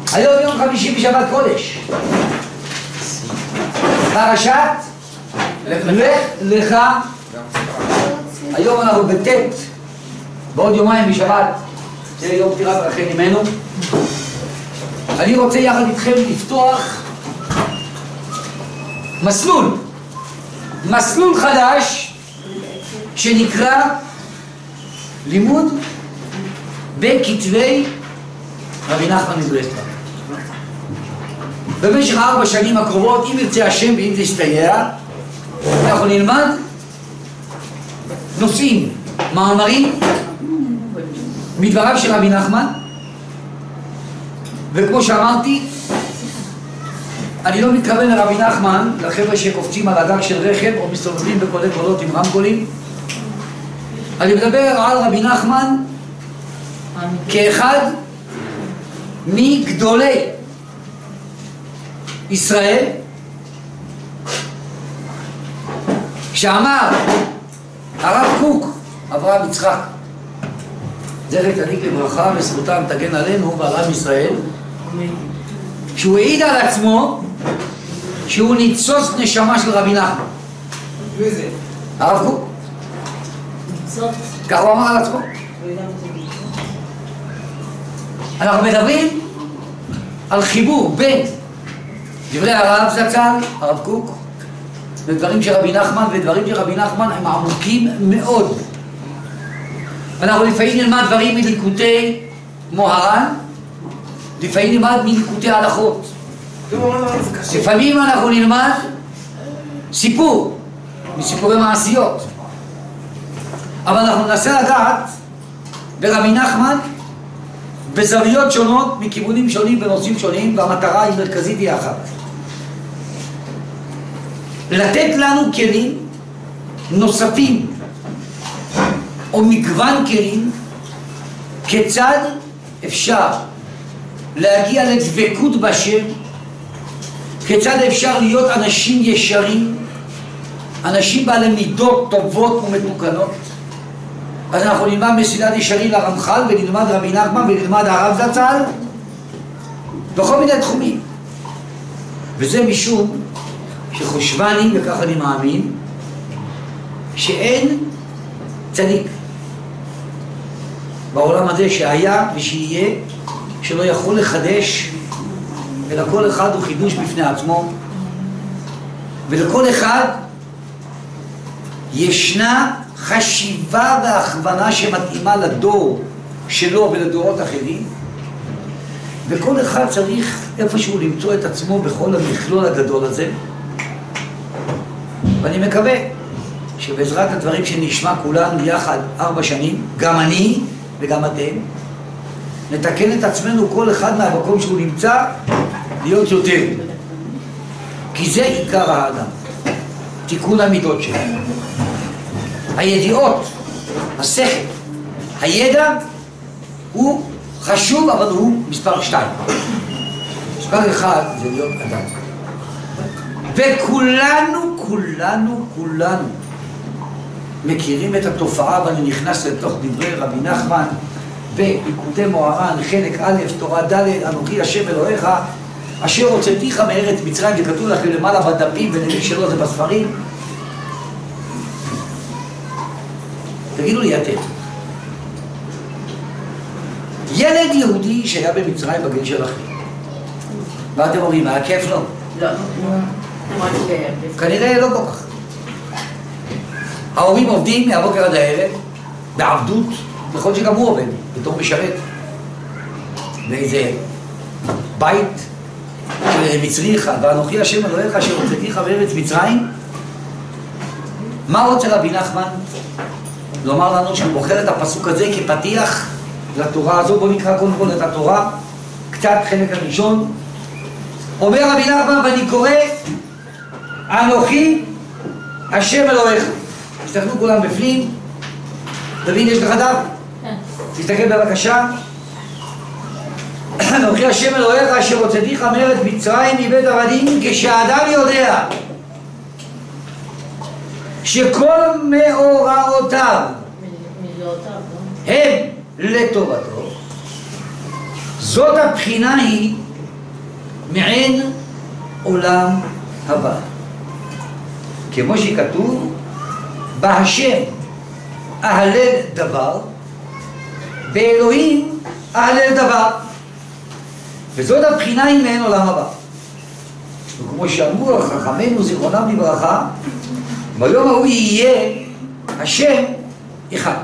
היום יום חמישי בשבת קודש. פרשת לך לך. היום אנחנו בט', בעוד יומיים בשבת, זה יום פטירת רחל אמנו. אני רוצה יחד איתכם לפתוח מסלול חדש שנקרא לימוד בכתבי רבי נחמן מברסלב. במשך 4 שנים הקרובות, אם ירצה השם ואם זה יסתייע, אנחנו נלמד נושאים, מאמרים מדבריו של רבי נחמן. וכמו שאמרתי, אני לא מתכוון לרבי נחמן, לחבר'ה שקופצים על הגג של רכב או מסתובבים בקולי קולות עם רמקולים. אני מדבר על רבי נחמן כאחד מגדולי ישראל, שאמר הרב קוק, אברהם יצחק, זכר צדיק לברכה וזכותם תגן עלינו ועל עם ישראל, שהוא העיד על עצמו שהוא ניצוץ נשמה של רבי נחמן. מי זה? הרב קוק. כך הוא אמר על עצמו. אנחנו מדברים על חיבור בין דברי הרב זצ"ל, הרב קוק, ודברים של רבי נחמן, ודברים של רבי נחמן הם עמוקים מאוד. אנחנו לפעמים נלמד דברים מליקוטי מוהר"ן, לפעמים נלמד מליקוטי הלכות. לפעמים אנחנו נלמד סיפור מסיפורי מעשיות, אבל אנחנו ננסה לגעת ברבי נחמן בזוויות שונות, מכיוונים שונים, בנושאים שונים, והמטרה היא מרכזית היא אחת: לתת לנו כלים נוספים או מגוון כלים כיצד אפשר להגיע לדבקות בשם, כיצד אפשר להיות אנשים ישרים, אנשים בעלי מידות טובות ומתוקנות. אז אנחנו נלמד מסילת ישרים לרמח"ל, ונלמד רבי נחמן, ונלמד הרב זצ"ל בכל מיני תחומים. וזה משום שחושבני, וכך אני מאמין, שאין צדיק בעולם הזה שהיה ושיהיה שלא יכול לחדש, אלא כל אחד הוא חידוש בפני עצמו, ולכל אחד ישנה חשיבה והכוונה שמתאימה לדור שלו ולדורות אחרים, וכל אחד צריך איפשהו למצוא את עצמו בכל המכלול הגדול הזה. ואני מקווה שבעזרת הדברים שנשמע כולנו יחד 4 שנים, גם אני וגם אתם, נתקן את עצמנו כל אחד מהמקום שהוא נמצא להיות יותר, כי זה עיקר האדם, תיקון המידות שלנו. הידיעות, השכל, הידע הוא חשוב, אבל הוא מספר 2. מספר 1 זה להיות אדם. וכולנו מכירים את התופעה, ואני נכנס לתוך דברי רבי נחמן בליקוטי מוהר"ן חלק א', תורה ד', אנוכי השם אלוהיך אשר הוצאתיך מארץ מצרים, זה כתוב לכם למעלה בדפים, ולמי שלא זה בספרים. תגידו לי אתם, ילד יהודי שהיה במצרים בגיל שלכם, מה אתם אומרים, היה כיף לו? לא. כנראה לא כל כך. ההורים עובדים מהבוקר עד הערב בעבדות, נכון שגם הוא עובד בתור משרת באיזה בית מצריך, ואנוכי השם אלוהיך אשר הוצאתיך מארץ מצרים. מה רוצה רבי נחמן לומר לנו שהוא בוחר את הפסוק הזה כפתיח לתורה הזו? בואו נקרא קודם כל את התורה, קצת חלק הראשון. אומר רבי נחמן, ואני קורא אנוכי השם אלוהיך. תסתכלו כולם בפנים. דוד, יש לך דף? תסתכל בבקשה. אנוכי השם אלוהיך אשר הוצאתיך מארץ מצרים מבית עבדים, כשאדם יודע שכל מאורעותיו הם לטובתו, זאת הבחינה היא מעין עולם הבא. כמו שכתוב, בהשם אהלל דבר, באלוהים אהלל דבר. וזאת הבחינה היא מעין עולם הבא. וכמו שאמרו חכמינו זיכרונם לברכה, ביום ההוא יהיה השם אחד.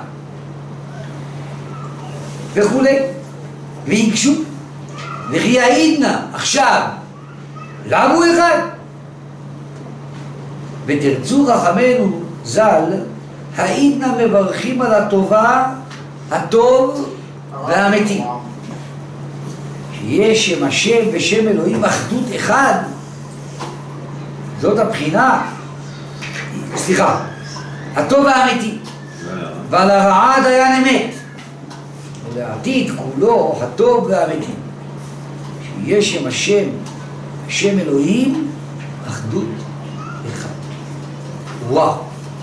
וכולי. ויגשו. וכי יעידנה עכשיו, למה הוא אחד? ותרצו חכמינו ז"ל, העידנה מברכים על הטובה, הטוב והאמיתי. שיש שם השם ושם אלוהים אחדות אחד. זאת הבחינה, סליחה, הטוב והאמיתי. ועל הרעה דיין אמת. ולעתיד כולו הטוב והאמיתי. שיש שם השם ושם אלוהים אחדות אחד. וואו.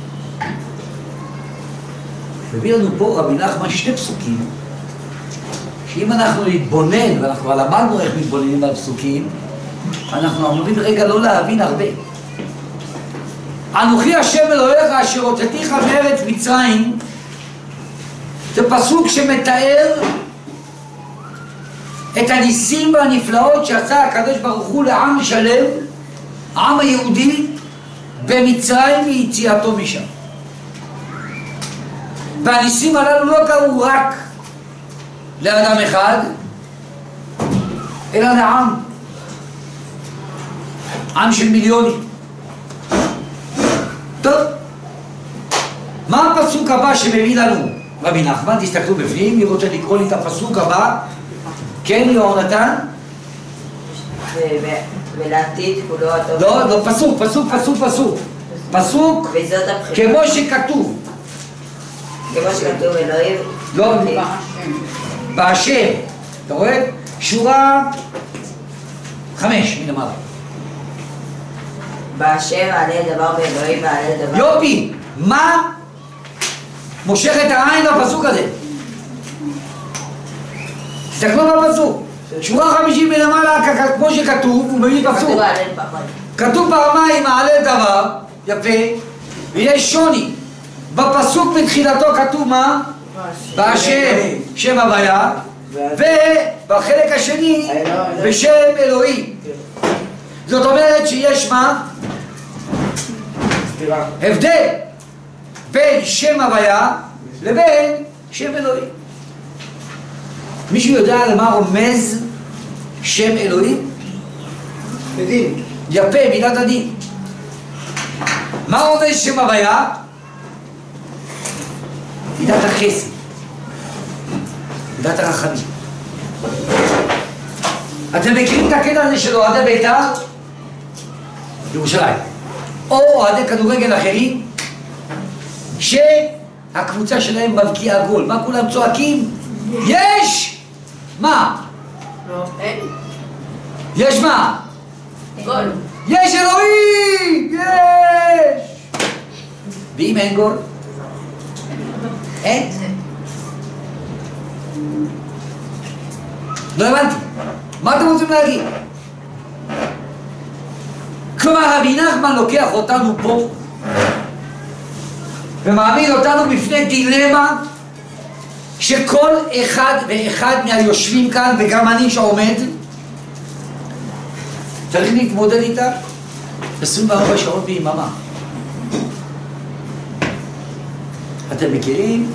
מביא לנו פה רבי נחמן שני פסוקים, שאם אנחנו נתבונן, ואנחנו כבר למדנו איך מתבוננים על פסוקים, אנחנו אמורים רגע לא להבין הרבה. אנוכי השם אלוהיך אשר הוצאתיך מארץ מצרים, זה פסוק שמתאר את הניסים והנפלאות שעשה הקדוש ברוך הוא לעם שלם, העם היהודי, במצרים ויציאתו משם. והניסים הללו לא קרו רק לאדם אחד, אלא לעם, עם של מיליונים. טוב, מה הפסוק הבא שמביא לנו רבי נחמן? תסתכלו בפנים, מי רוצה לקרוא לי את הפסוק הבא? כן, יהונתן? ולעתיד כולו הטוב. לא, פסוק, כמו שכתוב. כמו שכתוב אלוהים. לא, בהשם. אתה רואה? שורה 5 מלמעלה. בהשם מעלה דבר באלוהים מעלה דבר. יופי, מה מושך את העין לפסוק הזה? תסתכלו בפסוק. שורה 50 מלמעלה, כמו שכתוב, הוא מביא פסוק. כתוב פעמיים מעלה דבר, יפה, ויש שוני. בפסוק מתחילתו כתוב מה? בהשם שם הוויה, ובחלק השני בשם אלוהים. זאת אומרת שיש מה? הבדל בין שם הוויה לבין שם אלוהים. מישהו יודע למה רומז שם אלוהים? בדין. יפה, מידת הדין. מה רומז שם הוויה? מידת החסד, מידת הרחמים. אתם מכירים את הקטע הזה של אוהדי בית"ר? ירושלים. או אוהדי כדורגל אחרים, שהקבוצה שלהם מבקיעה גול. מה כולם צועקים? יש! מה? לא, אין. יש מה? גול. יש אלוהים! יש! ואם אין גול? אין? לא הבנתי. מה אתם רוצים להגיד? כלומר, רבי נחמן לוקח אותנו פה ומעמיד אותנו בפני דילמה שכל אחד ואחד מהיושבים כאן, וגם אני שעומד, צריך להתמודד איתה 24 שעות ביממה. אתם מכירים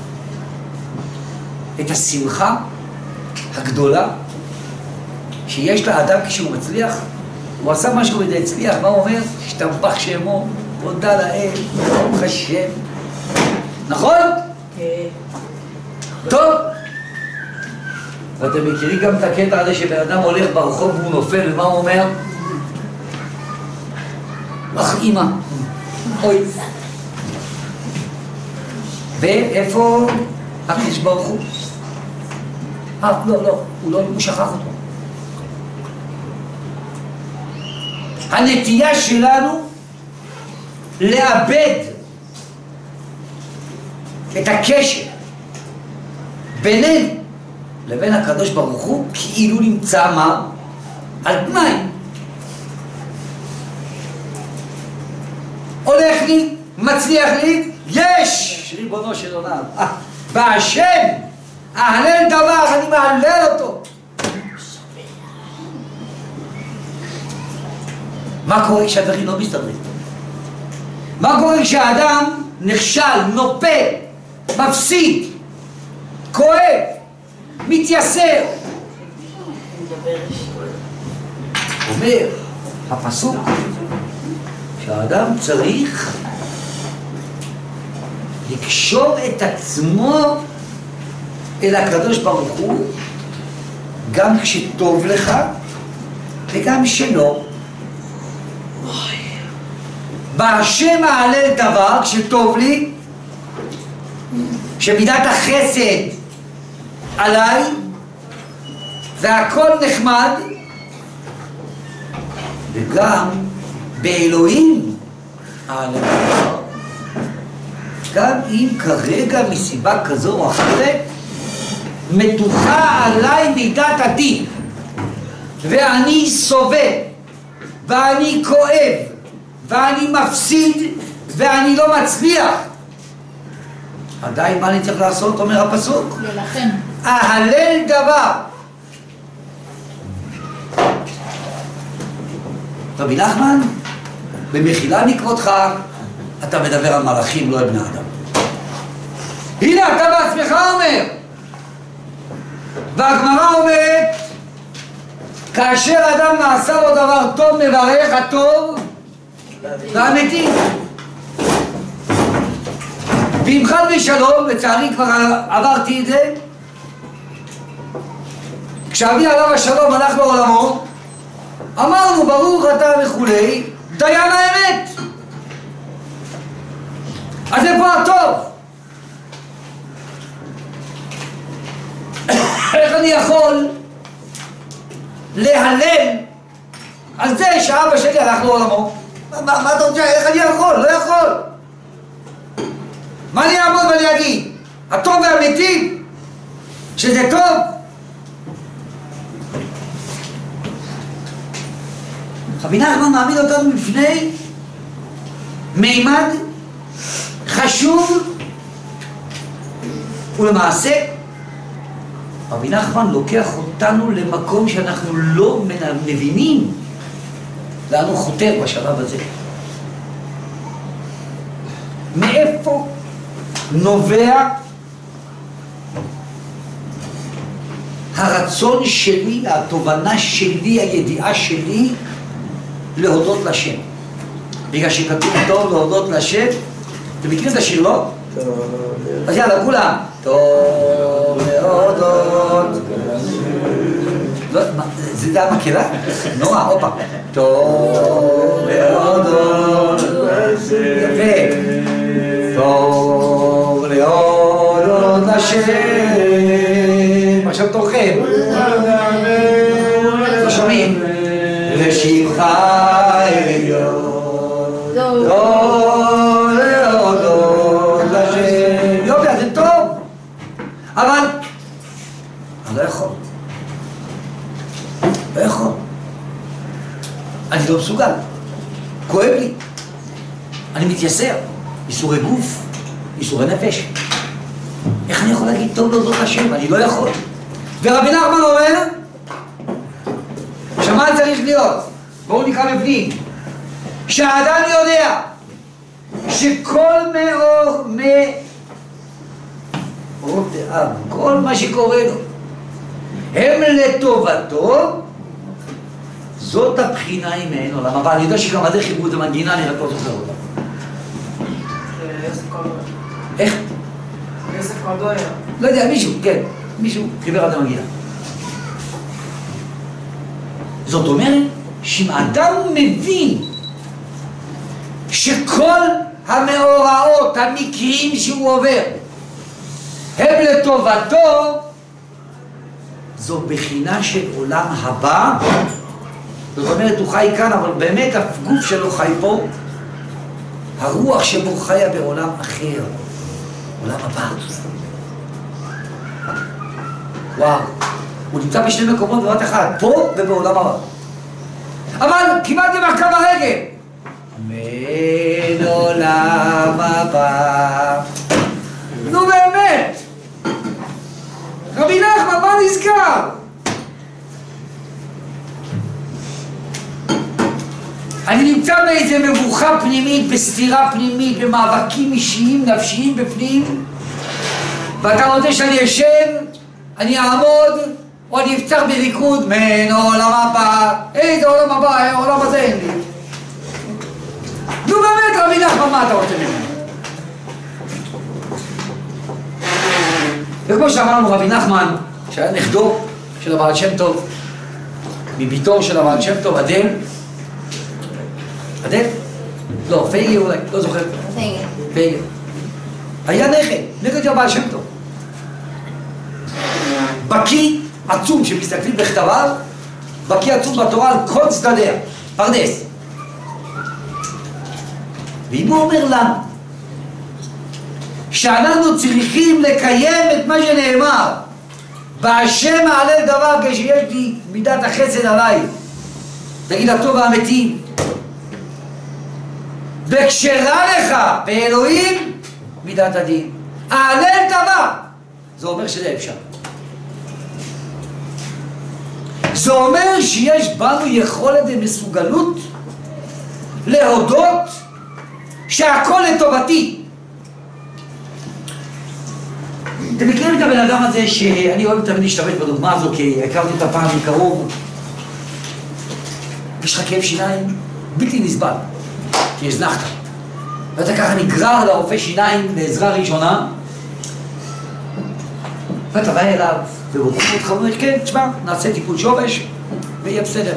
את השמחה הגדולה שיש לאדם כשהוא מצליח? הוא עשה משהו וזה הצליח, מה הוא אומר? השתבח שמו, תודה לאל, ברוך השם. נכון? טוב. ואתם מכירים גם את הקטע הזה שבן אדם הולך ברחוב והוא נופל, ומה הוא אומר? אך אמא, אוי. ואיפה הקדוש ברוך הוא? לא, הוא שכח אותו. הנטייה שלנו לאבד את הקשר בינינו לבין הקדוש ברוך הוא, כאילו נמצא מה? על תנאי. הולך לי, מצליח לי, יש! ריבונו של עולם. בהשם, אהלל דבר, אני מהלל אותו. מה קורה כשהדברים לא מסתדרים? מה קורה כשהאדם נכשל, נופל, מפסיד, כואב, מתייסר? אומר הפסוק שהאדם צריך לקשור את עצמו אל הקדוש ברוך הוא גם כשטוב לך וגם שלא. בהשם אהלל דבר, כשטוב לי, שמידת החסד עליי והכל נחמד, וגם באלוהים אהלל דבר, גם אם כרגע מסיבה כזו או אחרת מתוחה עליי מידת הדין ואני סובל ואני כואב ואני מפסיד ואני לא מצליח, עדיין מה אני צריך לעשות? אומר הפסוק, ללחם. אהלל דבר. רבי נחמן, במחילה מכבודך, אתה מדבר על מלאכים, לא על בני אדם. הנה אתה בעצמך אומר, והגמרא אומרת, כאשר אדם נעשה לו דבר טוב, מברך הטוב והמתים. ואם חד ושלום, לצערי כבר עברתי את זה, כשאבי עליו השלום הלך לעולמו, אמרנו ברוך אתה וכולי, דיין האמת. אז איפה הטוב? איך אני יכול להלל על זה שאבא שלי הלך לעולמו? מה אתה רוצה? איך אני יכול? לא יכול. מה אני אעמוד ואני אגיד? הטוב והמתים? שזה טוב? רבי נחמן מעמיד אותנו בפני מימד חשוב, ולמעשה רבי נחמן לוקח אותנו למקום שאנחנו לא מבינים לאן הוא חותר בשלב הזה. מאיפה נובע הרצון שלי, התובנה שלי, הידיעה שלי להודות לשם? בגלל שכתוב טוב להודות לשם. אתם מכירים את השיר, לא? אז יאללה, כולם. טוב להודות. זה המקהלה? נורא, הופה. טוב להודות. יפה. טוב להודות לשם. עכשיו תורכם. לא שומעים? לשמך עליון. טוב להודות לשם. יופי, זה טוב. אבל אני לא יכול. לא יכול. אני לא מסוגל. כואב לי. אני מתייסר. איסורי גוף, איסורי נפש. איך אני יכול להגיד טוב להודות לשם? אני לא יכול. ורבי נחמן אומר, שמה צריך להיות? בואו נקרא בפנים. שהאדם יודע שכל מאורותיו, כל מה שקורה לו, הם לטובתו, זאת הבחינה עם אין עולם. אבל אני יודע שגם עדי חיברו את המנגינה, אני רק לא זוכר אותה. איך? יוסף קורדויה. לא יודע, מישהו, כן, מישהו חיבר את המנגינה. זאת אומרת, שאם אדם מבין שכל המאורעות, המקרים שהוא עובר, הם לטובתו, זו בחינה של עולם הבא. זאת אומרת, הוא חי כאן, אבל באמת הגוף שלו חי פה, הרוח שבו חיה בעולם אחר, עולם הבא. וואו, הוא נמצא בשני מקומות בבת אחת, פה ובעולם הבא. אבל כמעט במכה ברגל. מן עולם הבא. נו באמת. רבי נחמן, מה נזכר? אני נמצא באיזה מבוכה פנימית, בסתירה פנימית, במאבקים אישיים, נפשיים בפנים, ואתה רוצה שאני אשב, אני אעמוד, או אני אפצח בריקוד, מן עולם הבא. איזה עולם הבא, העולם הזה אין לי. נו באמת, רבי נחמן, מה אתה רוצה ממנו? וכמו שאמרנו, רבי נחמן, שהיה נכדו של הבעל שם טוב, מביתו של הבעל שם טוב, אדל, לא, פייגי אולי, לא זוכר. פייגי. היה נכד של הבעל שם טוב. בקי עצום שמסתכלים בכתביו, בקי עצום בתורה על כל צדדיה, פרדס. ואם הוא אומר לנו שאנחנו צריכים לקיים את מה שנאמר, בהשם מעלה דבר כשיש לי מידת החסד עליי, תגיד הטוב והמתים, וכשרע לך באלוהים מידת הדין, העלה דבר, זה אומר שזה אפשר. זה אומר שיש בנו יכולת ומסוגלות להודות שהכל לטובתי. אתם מכירים את הבן אדם הזה שאני אוהב תמיד להשתמש בדוגמה הזו כי הכרתי אותה פעם מקרוב. יש לך כאב שיניים בלתי נסבל כי הזנחת ואתה ככה נגרר לרופא שיניים לעזרה ראשונה ואתה בא אליו ובודק אותך ואומר כן, תשמע, נעשה טיפול שורש ויהיה בסדר.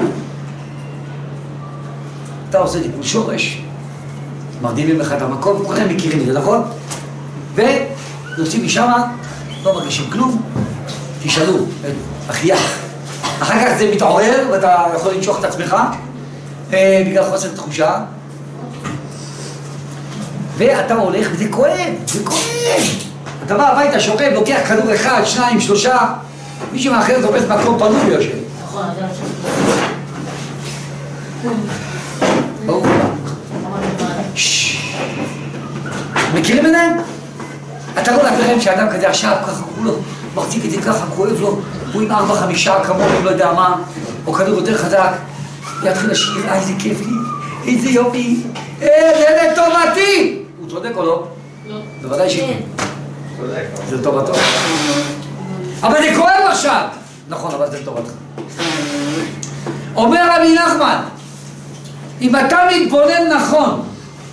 אתה עושה טיפול שורש, מרדימים לך את המקום, כולכם מכירים את זה, נכון? ויוצאים משם, לא מרגישים כלום, תשאלו את אחיה. אחר כך זה מתעורר ואתה יכול לנשוך את עצמך בגלל חוסר תחושה ואתה הולך וזה כואב, זה כואב. אתה בא הביתה, שוכב, לוקח כדור אחד, שניים, שלושה, מישהו מאחר תופס מקום פנוי ויושב. נכון, אתה ברוך הבא. מכירים את זה? אתה לא נתרם שאדם כזה עכשיו ככה, הוא לא מחזיק את זה ככה, כואב לו, הוא עם 4-5 כמוהם, לא יודע מה, או כדור יותר חזק, יתחיל לשיר, איזה כיף לי, איזה יופי, זה לטובתי! הוא צודק או לא? לא. בוודאי שכן. זה לטובתו. אבל זה כואב עכשיו! נכון, אבל זה לטובתך. אומר רבי נחמן, אם אתה מתבונן נכון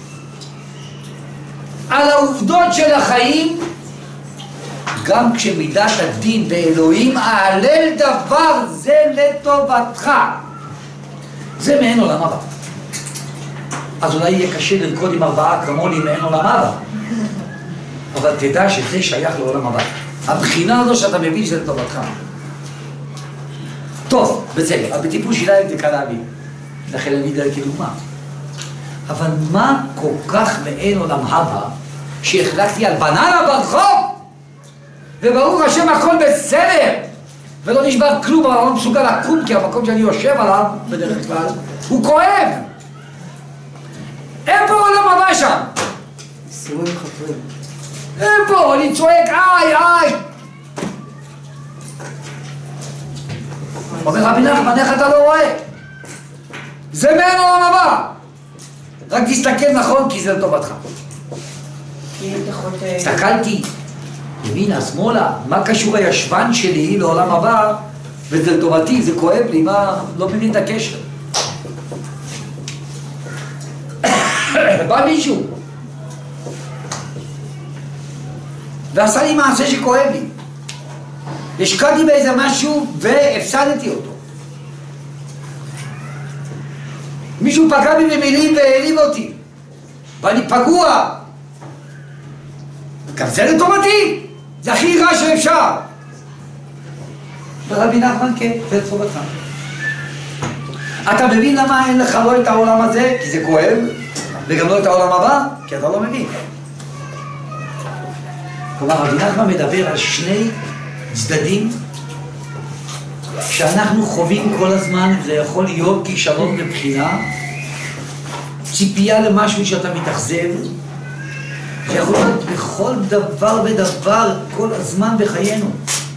על העובדות של החיים, גם כשמידת הדין באלוהים, העלל דבר זה לטובתך. זה מעין עולם הבא. אז אולי יהיה קשה לרקוד עם 4 כמוני מעין עולם הבא. אבל תדע שזה שייך לעולם הבא. הבחינה הזו שאתה מבין שזה לטובתך. טוב, בסדר, אבל בטיפול שיניים זה קל להבין. לכן אני אדע כדוגמה. אבל מה כל כך מעין עולם הבא שהחלקתי על בננה ברחוב וברוך השם הכל בסדר ולא נשבר כלום, אבל לא מסוגל לקום כי המקום שאני יושב עליו בדרך כלל הוא כואב. איפה עולם הבא שם? סירויים חפרים. איפה? אני צועק איי איי. אומר רבי נחמן, איך אתה לא רואה? זה מעין עולם הבא. רק תסתכל נכון כי זה לטובתך. הסתכלתי ימינה, שמאלה, מה קשור הישבן שלי לעולם הבא וזה לטובתי, זה כואב לי, מה? לא מבין את הקשר. בא מישהו ועשה לי מעשה שכואב לי. השקעתי באיזה משהו והפסדתי אותו. מישהו פגע בי במילים והעליב אותי ואני פגוע. גם זה לטובתי, זה הכי רע שאפשר. ורבי נחמן כן, זה לטובתך. אתה מבין למה אין לך לא את העולם הזה? כי זה כואב, וגם לא את העולם הבא? כי אתה לא מבין. כלומר, רבי נחמן מדבר על שני צדדים שאנחנו חווים כל הזמן, זה יכול להיות כישלון מבחינה, ציפייה למשהו שאתה מתאכזב, זה יכול להיות בכל דבר ודבר כל הזמן בחיינו.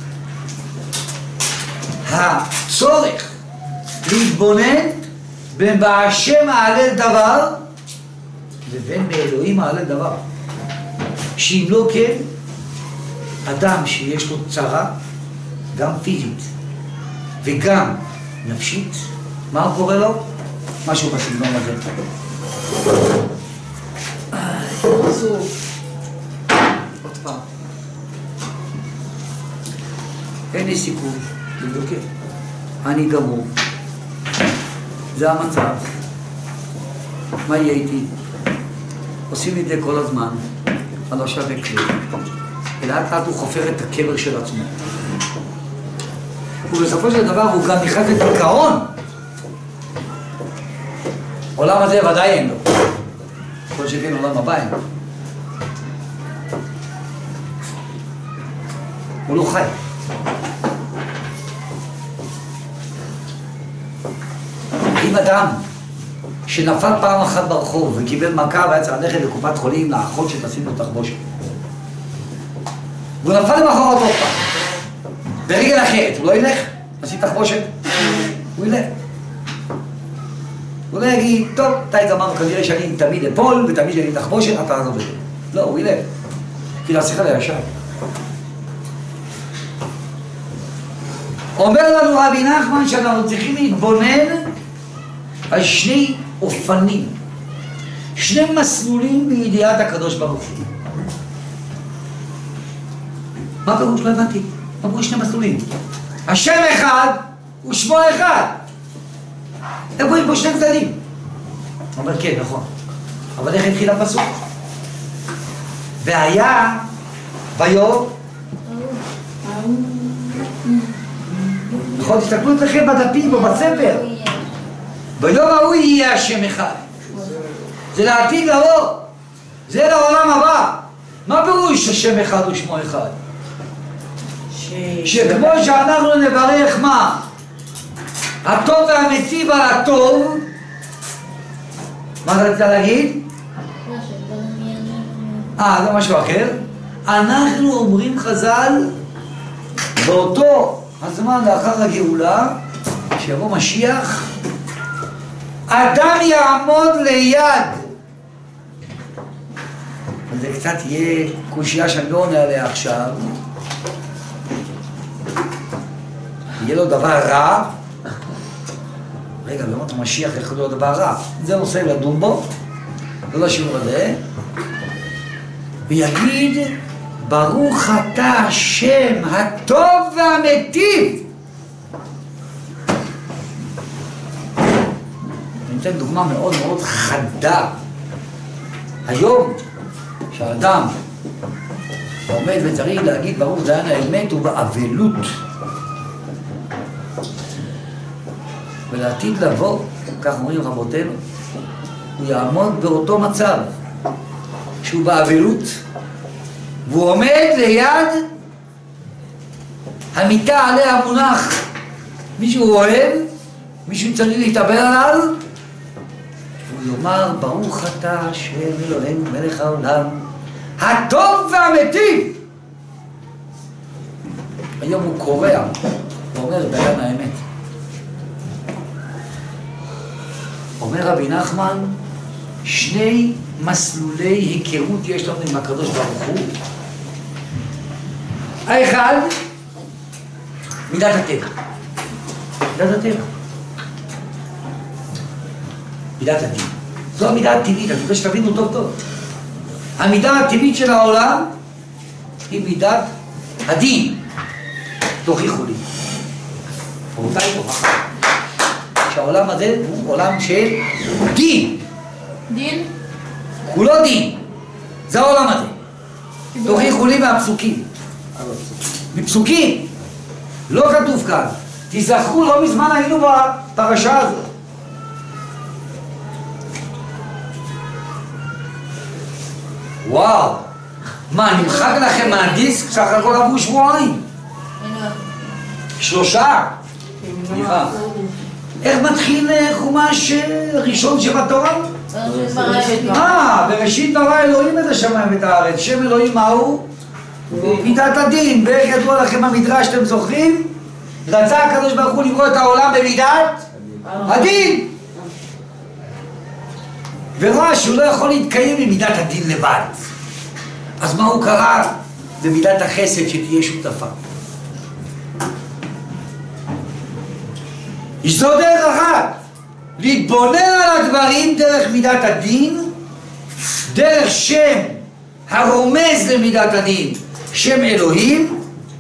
הצורך להתבונן בין בהשם מעלה דבר לבין באלוהים מעלה דבר. שאם לא כן, אדם שיש לו צרה, גם פיזית וגם נפשית, מה קורה לו? משהו בסגנון הזה. עוד פעם. אין לי סיכוי, תבדוקי. אני גמור. זה המצב. מה יהיה איתי? עושים את זה כל הזמן, אבל לא שווה כלום. ולאט לאט הוא חופר את הקבר של עצמו. ובסופו של דבר הוא גם נכנס לדיכאון. עולם הזה ודאי אין לו. כל שכן עולם הבא אין לו. הוא לא חי. אם אדם שנפל פעם אחת ברחוב וקיבל מכה והיה צריך ללכת לקופת חולים לאחות שתשים לו תחבושת, והוא נפל למחרת עוד פעם ברגל אחרת, הוא לא ילך? נשים תחבושת? הוא ילך. הוא לא יגיד, טוב, די גמרנו, כנראה שאני תמיד אפול ותמיד אני תחבושת, אתה עזוב את זה. לא, הוא ילך. כי להשיחה לישר. אומר לנו רבי נחמן שאנחנו צריכים להתבונן על שני אופנים, שני מסלולים בידיעת הקדוש ברוך הוא. מה פירוש? לא הבנתי. מה פירוש שני מסלולים? השם אחד ושמו אחד. איפה יש בו שני צדדים? הוא אומר כן, נכון. אבל איך התחיל הפסוק? והיה ביום, נכון, תסתכלו אצלכם בדפים או בספר, ביום ההוא יהיה השם אחד. זה לעתיד לבוא, זה לעולם הבא. מה פירוש השם אחד ושמו אחד? שכמו שאנחנו נברך מה? הטוב והמציב על הטוב. מה אתה רוצה להגיד? זה משהו אחר. אנחנו אומרים חז"ל באותו הזמן לאחר הגאולה שיבוא משיח, אדם יעמוד ליד. זה קצת יהיה קושייה שאני לא עונה עליה עכשיו. יהיה לו דבר רע. רגע, באמת המשיח יכול להיות דבר רע. זה נושא לדון בו, לא לשיעור הזה. ויגיד, ברוך אתה השם הטוב והמיטיב. אני אתן דוגמה מאוד מאוד חדה. היום שהאדם עומד וצריך להגיד ברוך דיין האמת הוא באבלות. ולעתיד לבוא, כך אומרים רבותינו, הוא יעמוד באותו מצב שהוא באבלות והוא עומד ליד המיטה עליה מונח מישהו אוהב, מישהו צריך להתאבל עליו, הוא יאמר ברוך אתה השם אלוהינו מלך העולם הטוב והמיטיב. היום הוא קורע ואומר דיין האמת. אומר רבי נחמן, שני מסלולי היכרות יש לנו עם הקדוש ברוך הוא. האחד, מידת הטבע. מידת הטבע. מידת הדין. זו המידה הטבעית, אני רוצה שתבינו טוב טוב. המידה הטבעית של העולם היא מידת הדין. תוכיחו לי. רבותיי, תוכחה. שהעולם הזה הוא עולם של דין. דין? כולו דין. זה העולם הזה. תוכיחו לי מהפסוקים. מפסוקים. לא כתוב כאן. תזכרו, לא מזמן היינו בפרשה הזאת. וואו. מה, נמחק לכם מהדיסק? סך הכל עברו שבועיים. 3. סליחה. איך מתחיל חומש ראשון שבתורה? בראשית ברא אלוהים את השמיים ואת הארץ. שם אלוהים מהו? מידת הדין. ואיך ידוע לכם המדרש, אתם זוכרים? רצה הקדוש ברוך הוא לברוא את העולם במידת הדין, וראה שהוא לא יכול להתקיים ממידת הדין לבד. אז מה הוא קרא? במידת החסד שתהיה שותפה. זו דרך אחת, להתבונן על הדברים דרך מידת הדין, דרך שם הרומז למידת הדין, שם אלוהים.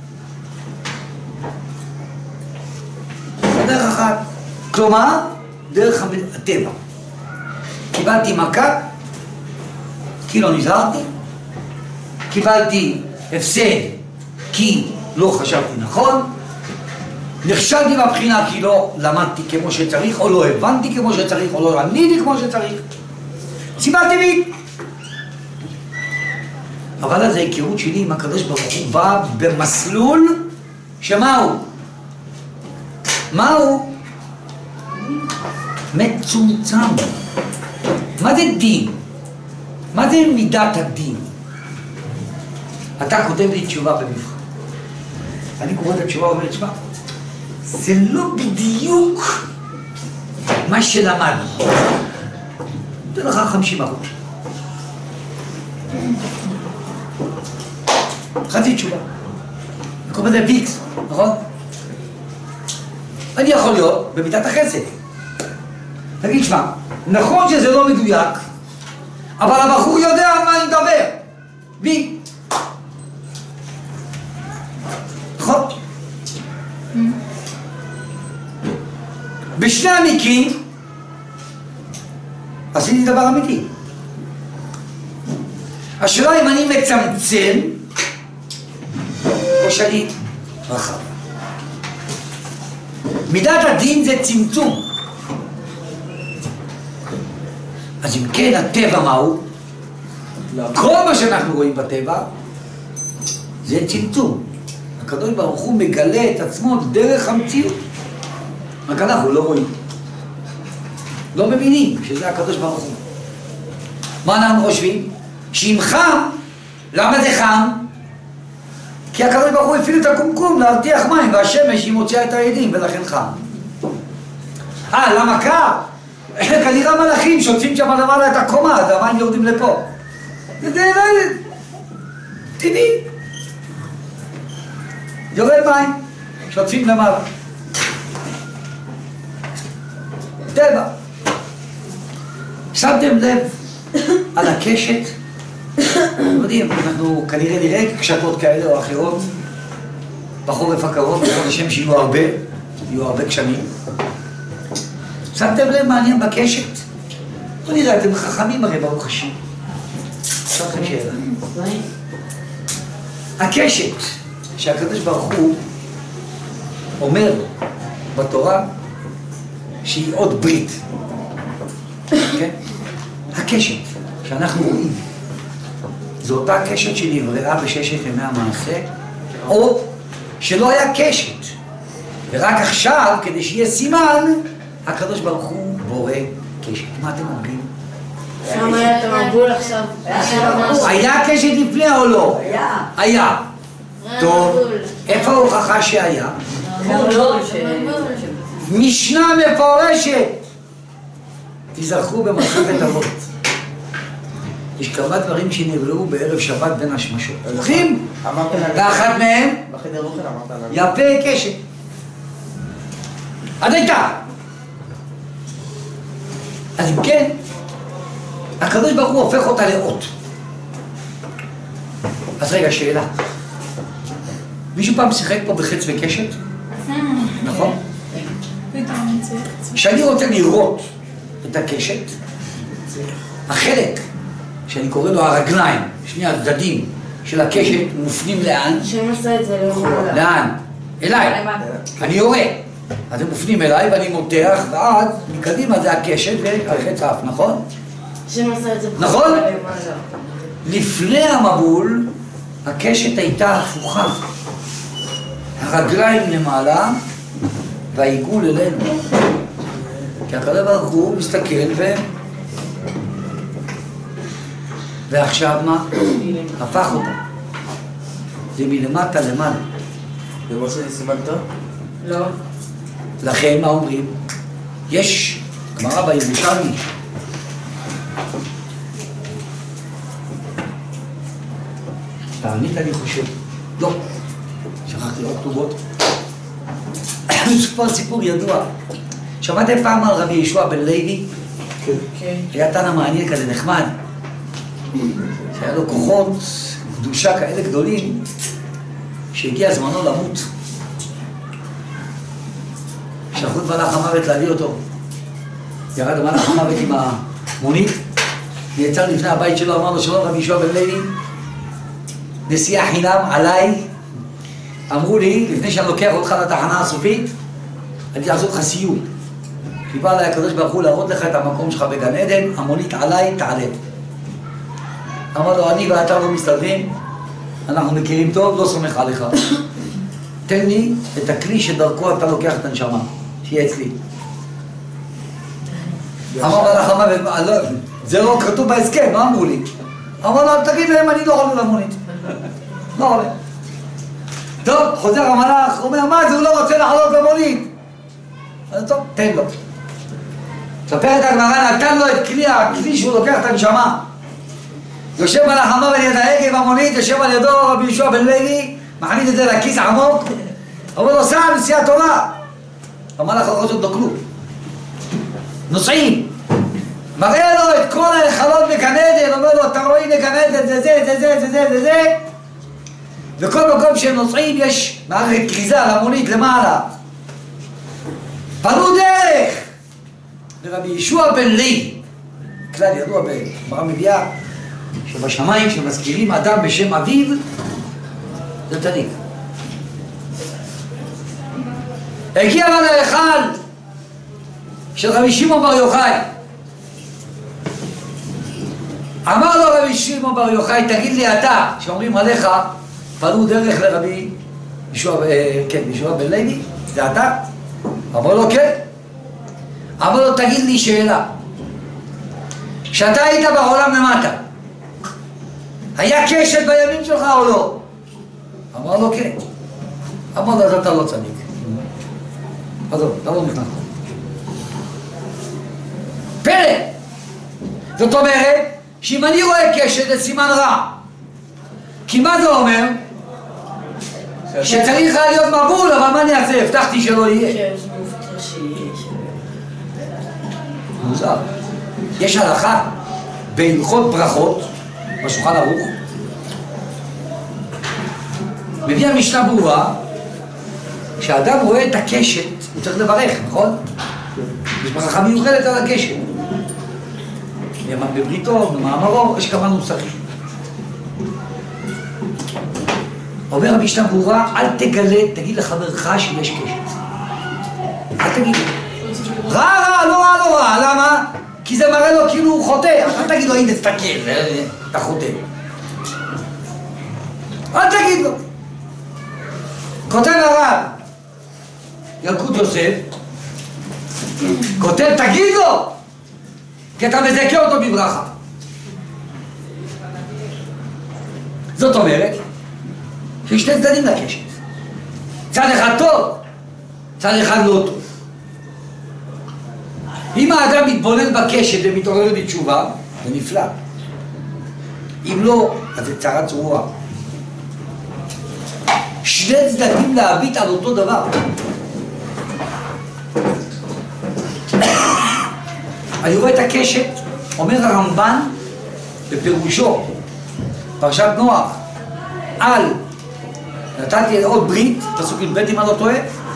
זו דרך אחת, כלומר דרך הטבע. קיבלתי מכה כי לא נזהרתי, קיבלתי הפסד כי לא חשבתי נכון, נכשלתי בבחינה כי לא למדתי כמו שצריך, או לא הבנתי כמו שצריך, או לא עניתי כמו שצריך. סיבה טבעית. אבל אז ההיכרות שלי עם הקדוש ברוך הוא בא במסלול שמהו? מהו? מצומצם. מה זה דין? מה זה מידת הדין? אתה כותב לי תשובה במבחן. אני קורא את התשובה ואומר, תשמע, זה לא בדיוק מה שלמדנו. נותן לך 50%. חצי תשובה. אני קורא את זה פיקס, נכון? אני יכול להיות במידת החסד. תגיד, שמע, נכון שזה לא מדויק, אבל הבחור יודע על מה אני מדבר. בי. נכון? בשני המקרים עשיתי דבר אמיתי. השאלה אם אני מצמצם או שאני רחב. מידת הדין זה צמצום. אז אם כן, הטבע מהו? כל מה שאנחנו רואים בטבע זה צמצום. הקדוש ברוך הוא מגלה את עצמו דרך המציאות. רק אנחנו לא רואים. לא מבינים שזה הקדוש ברוך הוא. מה אנחנו חושבים? שאם חם, למה זה חם? כי הקדוש ברוך הוא הפעיל את הקומקום להרתיח מים, והשמש היא מוציאה את העדים ולכן חם. למה קר? כנראה מלאכים שוטפים שם למעלה את הקומה, אז המים יורדים לפה. זה טבעי. יורד מים, שוטפים למעלה. טבע. שמתם לב על הקשת? אתם יודעים, אנחנו כנראה נראה קשתות כאלה או אחרות בחורף הקרוב, בעזרת השם שיהיו הרבה גשמים. שמתם לב מעניין בקשת? לא נראה, אתם חכמים הרי ברוך השם. אפשר לכם שאלה. הקשת שהקדוש ברוך הוא אומר בתורה שהיא עוד ברית. כן? הקשת שאנחנו רואים זו אותה קשת שנבראה בששת ימי המעשה, או שלא היה קשת ורק עכשיו כדי שיהיה סימן הקדוש ברוך הוא בורא קשת. מה אתם אומרים? שם היה את המבול עכשיו. היה קשת לפני או לא? היה. טוב, איפה ההוכחה שהיה? משנה מפורשת. תזכרו במסכת אבות. יש כמה דברים שנבראו בערב שבת בין השמשות. זוכרים? ואחת מהם יפה קשת. עד הייתה. אז אם כן, הקדוש ברוך הוא הופך אותה לאות. אז רגע, שאלה. מישהו פעם שיחק פה בחץ וקשת? נכון? כשאני רוצה לראות את הקשת, החלק שאני קורא לו הרגליים, שני הצדדים של הקשת מופנים לאן? שם עשה את זה למעלה. לאן? אליי. אני יורה. אז הם מופנים אליי ואני מותח, ואז מקדימה זה הקשת והחץ האף, נכון? שם עשה את זה נכון? למעלה. לפני המבול הקשת הייתה הפוכה. הרגליים למעלה והעיגול אלינו. כי הקדוש ברוך הוא מסתכל ועכשיו מה? הפך אותה. זה מלמטה למעלה. ומשה זה סימן טוב? לא. לכן מה אומרים? יש גמרא בירושלמי תענית אני חושב, לא, שכחתי עוד כתובות. פה סיפור ידוע. שמעתם פעם על רבי ישוע בן לוי? כן. היה תנא מעניין כזה נחמד, שהיה לו כוחות, קדושה כאלה גדולים, שהגיע זמנו למות. שלחו את מלאך המוות להביא אותו. ירד מלאך המוות עם המונית, נעצר לפני הבית שלו, אמר לו שלום רבי ישוע בן לוי, נסיעה חינם עליי. אמרו לי, לפני שאני לוקח אותך לתחנה הסופית, אני אעזור לך סיור. כי בא עליי הקדוש ברוך הוא להראות לך את המקום שלך בגן עדן, המונית עליי, תעלה. אמר לו, אני ואתה לא מסתדרים, אנחנו מכירים טוב, לא סומך עליך. תן לי את הכלי שדרכו אתה לוקח את הנשמה, שיהיה אצלי. אמר מלאך המוות, זה לא כתוב בהסכם, מה אמרו לי? אמר לו, תגיד להם, אני לא עולה למונית. לא עולה. טוב, חוזר המלאך, אומר, מה זה, הוא לא רוצה לעלות למונית. אז טוב, תן לו. ספרת הגמרא, נתן לו את הכלי שהוא לוקח את הנשמה. יושב מלאך המוות ליד ההגה במונית, יושב על ידו רבי ישוע בן לוי, מכניס את זה לכיס עמוק, אומר לו, סע, נסיעה טובה. המלאך לא רוצה לו כלום. נוסעים. מראה לו את כל ההיכלות בגן עדן, אומר לו, אתה רואה, גן עדן, זה. וכל מקום שהם נוסעים יש מערכת כריזה למונית למעלה. פנו דרך לרבי ישוע בן לוי. כלל ידוע בגמרא מביאה שבשמיים שמזכירים אדם בשם אביו זה צדיק. הגיע להיכל של רבי שמעון בר יוחאי. אמר לו רבי שמעון בר יוחאי, תגיד לי אתה, שאומרים עליך פנו דרך לרבי ישוע בן לוי, זה אתה? אמר לו כן. אמר לו, תגיד לי שאלה, כשאתה היית בעולם למטה היה קשת בימים שלך או לא? אמר לו כן. אמר לו, אז אתה לא צדיק. עזוב, אתה לא נכנס. פלא! זאת אומרת שאם אני רואה קשת זה סימן רע. כי מה זה אומר? שצריך להיות מבול, אבל מה אני אעשה? הבטחתי שלא יהיה. מוזר. יש הלכה בהלכות ברכות בשולחן ערוך, מביא המשנה ברורה כשאדם רואה את הקשת הוא צריך לברך, נכון? יש ברכה מיוחדת על הקשת. בבריתו, במאמרו, יש כמה נוסחים. אומר המשנה ברורה, אל תגלה, תגיד לחברך שיש קשת. אל תגיד לו. רע, לא רע, למה? כי זה מראה לו כאילו הוא חוטא, אל תגיד לו, הנה תסתכל, אתה חוטא. אל תגיד לו. כותב הרב, ילקוט יוסף, כותב, תגיד לו, כי אתה מזכה אותו בברכה. זאת אומרת, שיש שני צדדים לקשת. צד אחד טוב, צד אחד לא טוב. אם האדם מתבונן בקשת ומתעורר בתשובה, זה נפלא. אם לא, אז זה צרה צרורה. שני צדדים להביט על אותו דבר. אני רואה את הקשת, אומר הרמב"ן בפירושו, פרשת נוח, על נתתי עוד ברית, פסוק י"ב אם אני לא טועה,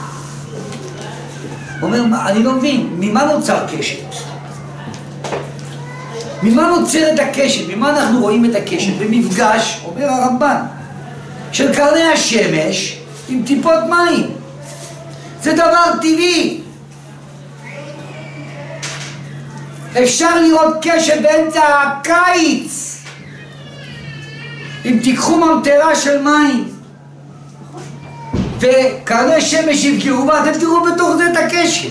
אומר, אני לא מבין, ממה נוצר קשת? ממה נוצרת הקשת? ממה אנחנו רואים את הקשת? במפגש, אומר הרמב"ן, של קרני השמש עם טיפות מים. זה דבר טבעי. אפשר לראות קשת באמצע הקיץ אם תיקחו ממטרה של מים וקרני שמש יפגעו, ואתם תראו בתוך זה את הקשר.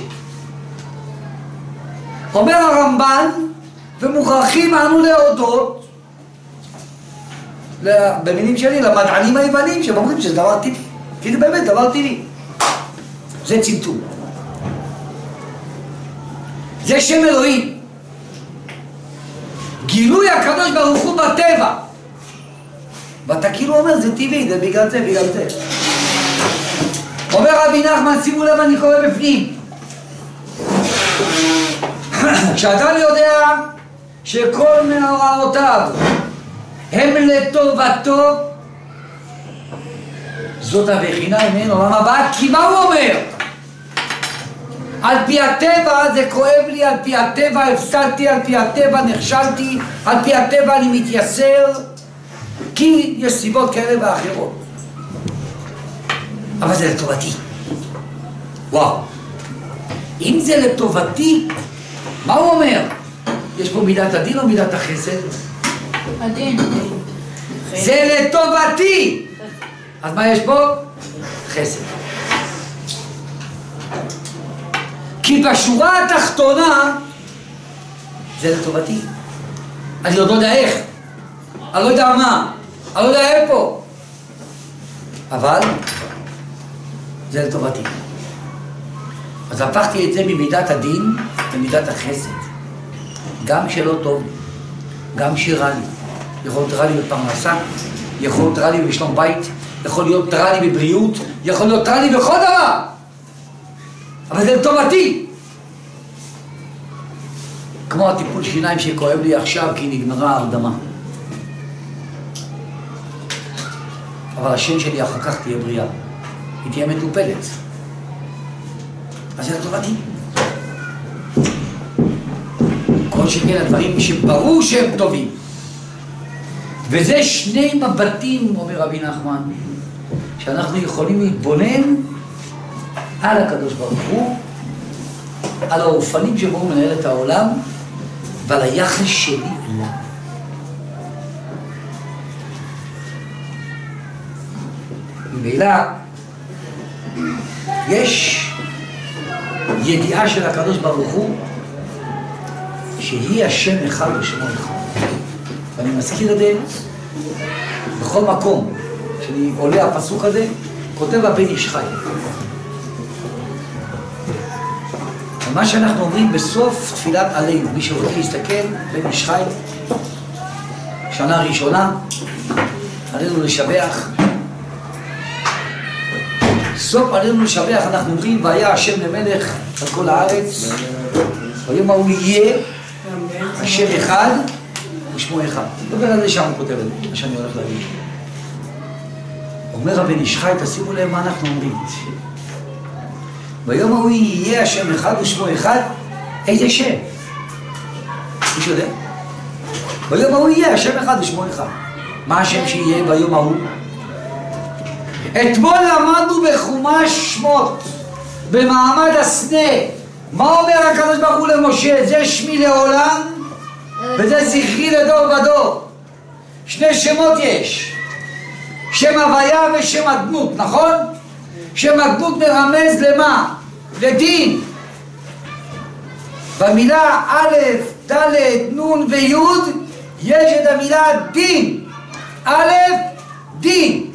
אומר הרמב"ן, ומוכרחים אנו להודות, במילים שלי, למדענים היוונים, שהם אומרים שזה דבר טבעי. כי זה באמת דבר טבעי. זה צמצום. זה שם אלוהים. גילוי הקדוש ברוך הוא בטבע. ואתה כאילו אומר, זה טבעי, זה בגלל זה, בגלל זה. אומר רבי נחמן, שימו לב, אני קורא בפנים. כשאדם יודע שכל מאורעותיו הם לטובתו, זאת הבחינה ממנו עולם הבא. כי מה הוא אומר? על פי הטבע זה כואב לי, על פי הטבע הפסדתי, על פי הטבע נכשלתי, על פי הטבע אני מתייסר, כי יש סיבות כאלה ואחרות. אבל זה לטובתי. וואו. אם זה לטובתי, מה הוא אומר? יש פה מידת הדין או מידת החסד? הדין. זה לטובתי. אז מה יש פה? חסד. כי בשורה התחתונה זה לטובתי. אני עוד לא יודע איך, אני לא יודע מה, אני לא יודע איפה, אבל זה לטובתי. אז הפכתי את זה ממידת הדין למידת החסד. גם שלא טוב לי, גם שרע לי. יכול להיות רע לי בפרנסה, יכול להיות רע לי בשלום בית, יכול להיות רע לי בבריאות, יכול להיות רע לי בכל דבר, אבל זה לטובתי. כמו הטיפול שיניים שכואב לי עכשיו כי נגמרה ההרדמה, אבל השן שלי אחר כך תהיה בריאה, היא תהיה מטופלת, אז זה לטובתי. כל שכן הדברים שברור שהם טובים, וזה שני מבטים, אומר רבי נחמן, שאנחנו יכולים להתבונן על הקדוש ברוך הוא, על האופנים שבו הוא מנהל את העולם, ועל היחס שלי אליו. ממילא יש ידיעה של הקדוש ברוך הוא שהיא השם אחד ושמו אחד. ואני מזכיר את זה בכל מקום שאני עולה הפסוק הזה, כותב הבן איש חי. ומה שאנחנו אומרים בסוף תפילת עלינו, מי שרוצה להסתכל, בן איש חי, שנה ראשונה, עלינו לשבח. סוף עלינו לשבח, אנחנו אומרים, והיה השם למלך על כל הארץ, ויום ההוא יהיה השם אחד ושמו אחד. דבר על זה שם הוא כותב את זה, מה שאני הולך להגיד. אומר הבן איש חי, תשימו לב מה אנחנו אומרים. ביום ההוא יהיה השם אחד ושמו אחד, איזה שם? מישהו יודע? ביום ההוא יהיה השם אחד ושמו אחד. מה השם שיהיה ביום ההוא? אתמול למדנו בחומש שמות, במעמד הסנה. מה אומר הקדוש ברוך הוא למשה? זה שמי לעולם וזה זכרי לדור ודור. שני שמות יש, שם הוויה ושם אדנות, נכון? שם אדנות מרמז למה? לדין. במילה א', ד', נ' וי' יש את המילה דין. א', דין.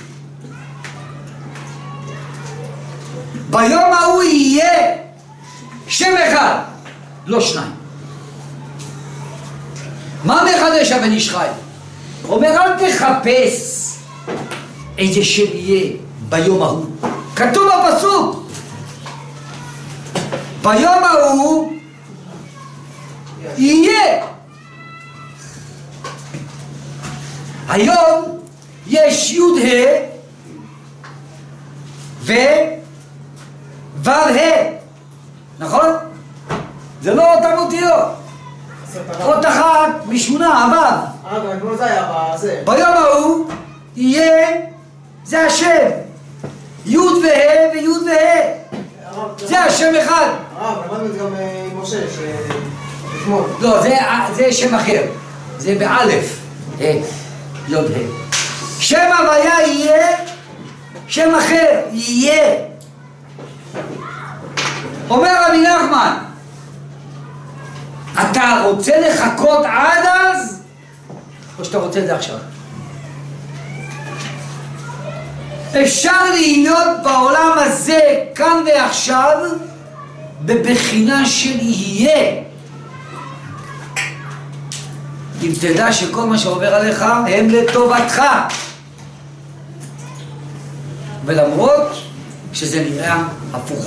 ביום ההוא יהיה שם אחד, לא שניים. מה מחדש הבן איש חי? הוא אומר, אל תחפש איזה שם יהיה ביום ההוא. כתוב בפסוק, ביום ההוא יהיה. היום יש י' ה' ו' ה', נכון? זה לא אותם אותיות. אות אחת משונה, אבל כמו זה היה בזה. ביום ההוא יהיה, זה השם, י' וה' וי' וה', זה השם אחד. למדנו את זה גם עם משה, ששמו. לא, זה שם אחר, זה באלף, י' ה'. שם הוויה יהיה שם אחר, יהיה. אומר רבי נחמן, אתה רוצה לחכות עד אז, או שאתה רוצה את זה עכשיו? אפשר להיות בעולם הזה, כאן ועכשיו, בבחינה של יהיה. אם תדע שכל מה שעובר עליך הם לטובתך. ולמרות שזה נראה הפוך.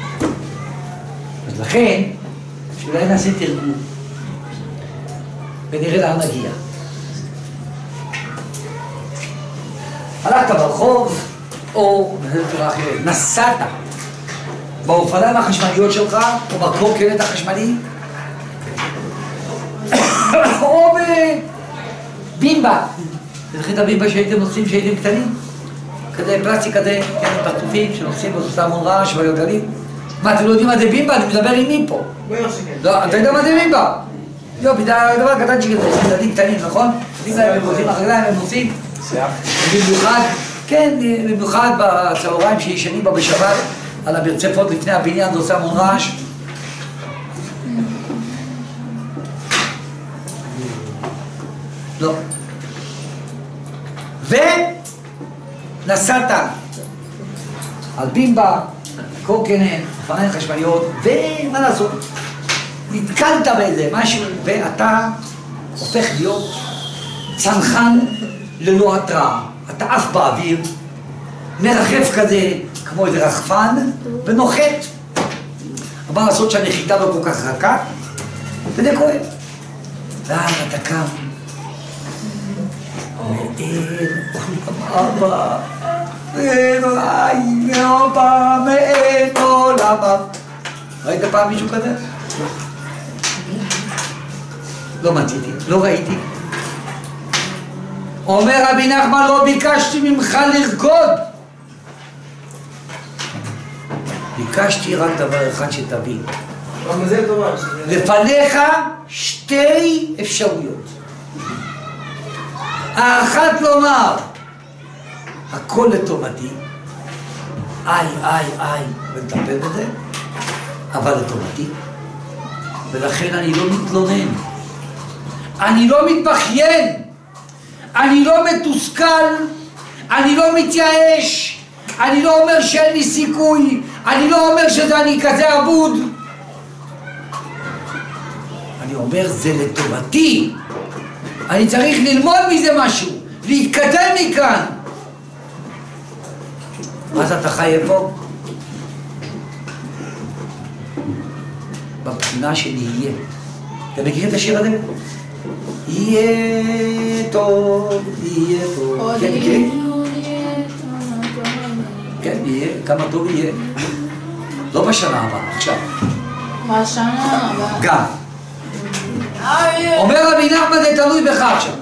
אז לכן, שאולי נעשה תרגום, ונראה לאן נגיע. הלכת ברחוב, או נסעת באופניים החשמליות שלך, או בקורקינט החשמלי, או בבימבה. תלכי את הבימבה שהייתם נוסעים שהייתם קטנים? כזה פלסטיק כזה, פרצופים שנוסעים ועושה המון רעש בגלגלים. מה, אתם לא יודעים מה זה בימבה? אני מדבר עם מי פה? לא, אתה יודע מה זה בימבה? לא, דבר קטנצ'יק כזה, ילדים קטנים, נכון? הם עושים הרגליים, הם עושים. במיוחד, כן, במיוחד בצהריים שישנים בה בשבת, על המרצפות לפני הבניין, זה עושה המון רעש. לא. ונסעת על בימבה, קורקינט, אופניים חשמליות, ומה לעשות? נתקלת באיזה משהו, ואתה הופך להיות צנחן ללא התראה. אתה עף באוויר, מרחף כזה כמו איזה רחפן, ונוחת. מה לעשות שהנחיתה לא כל כך רכה? וזה כואב. ואז אתה קם, אין אבא, מאין עולמה. ראית פעם מישהו כזה? לא מצאתי, לא ראיתי. אומר רבי נחמן, לא ביקשתי ממך לרקוד. ביקשתי רק דבר אחד שתבין. לפניך שתי אפשרויות. האחת לומר, הכל לטובתי, איי, ונטפל בזה, אבל לטובתי, ולכן אני לא מתלונן, אני לא מתבכיין, אני לא מתוסכל, אני לא מתייאש, אני לא אומר שאין לי סיכוי, אני לא אומר שזה אני כזה אבוד, אני אומר זה לטובתי, אני צריך ללמוד מזה משהו, להתקדם מכאן. אז אתה חי איפה? בבחינה של יהיה. אתם מכירים את השיר הזה? יהיה טוב, יהיה טוב. כן, מכירים? כן, יהיה, כמה טוב יהיה. לא בשנה הבאה, עכשיו. בשנה הבאה. גם. אומר רבי נחמן, זה תלוי בך עכשיו.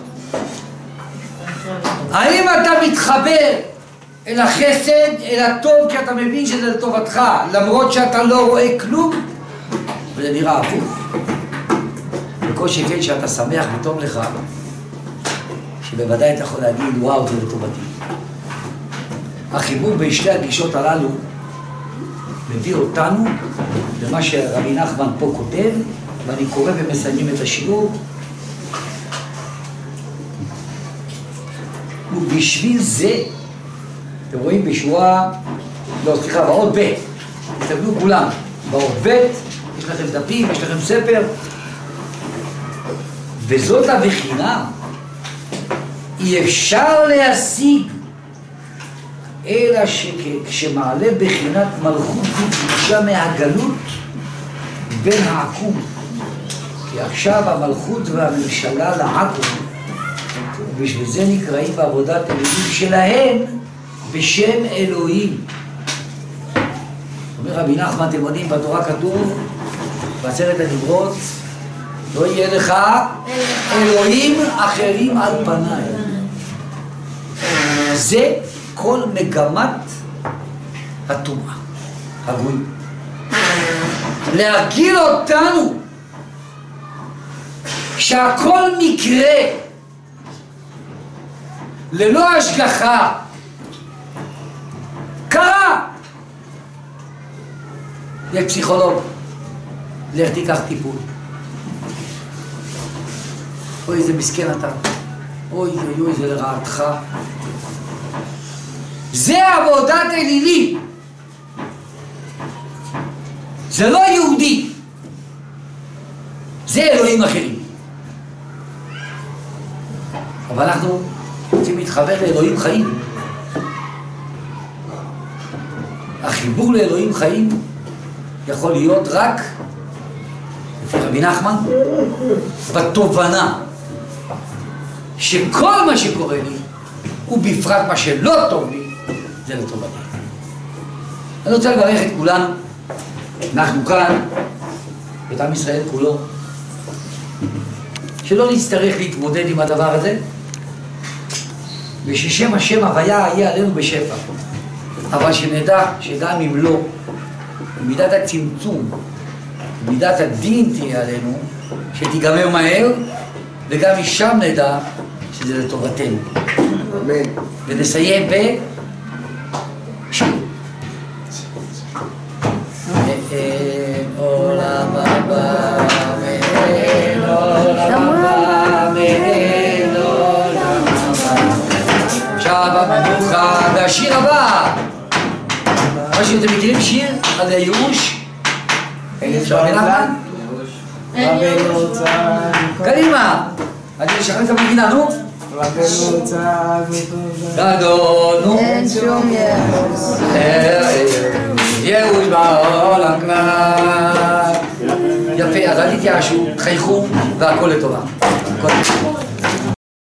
האם אתה מתחבר אל החסד, אל הטוב, כי אתה מבין שזה לטובתך, למרות שאתה לא רואה כלום, וזה נראה הפוך. וכל שכן שאתה שמח וטוב לך, שבוודאי אתה יכול להגיד, וואו, זה לטובתי. החיבור בין שתי הגישות הללו מביא אותנו למה שרבי נחמן פה כותב, ואני קורא ומסיימים את השיעור. ובשביל זה, אתם רואים בשורה, לא סליחה, באות ב', תסתכלו כולם, באות ב', יש לכם דפים, יש לכם ספר, וזאת הבחינה, אי אפשר להשיג, אלא שכשמעלה בחינת מלכות וקדושה מהגלות בין העקום, כי עכשיו המלכות והממשלה לעקום, ובשביל זה נקראים בעבודת אלוהים שלהם בשם אלוהים. אומר רבי נחמן, אתם יודעים, בתורה כתוב, בעשרת הדיברות, לא יהיה לך אלוהים אחרים על פניי. זה כל מגמת הטומאה, הגויים. להרגיל אותנו שהכל מקרה, ללא השגחה, רע? יש פסיכולוג, לך תיקח טיפול. אוי, איזה מסכן אתה. אוי, אוי, זה לרעתך. זה עבודת אלילים. זה לא יהודי. זה אלוהים אחרים. אבל אנחנו רוצים להתחבר לאלוהים חיים. החיבור לאלוהים חיים יכול להיות רק, לפי רבי נחמן, בתובנה שכל מה שקורה לי, ובפרט מה שלא טוב לי, זה לטובתי. אני רוצה לברך את כולנו, אנחנו כאן, את עם ישראל כולו, שלא נצטרך להתמודד עם הדבר הזה, וששם השם הוויה יהיה עלינו בשפע. אבל שנדע שגם אם לא, מידת הצמצום, מידת הדין תהיה עלינו, שתיגמר מהר, וגם משם נדע שזה לטובתנו. אמן. ונסיים עולם הבא, מאין עולם הבא, מאין עולם הבא. עכשיו המאוחד, השיר הבא. מה שאתם מכירים שיר על הייאוש? אפשר לנחמן? רבנו צעד קדימה. אני אשחרר את המגינה, נו. רבנו צעד גדול, אין שום ייאוש. ייאוש בעולם כבר. יפה, אז אל תתייאשו, תחייכו והכל לטובה. הכל לטובה.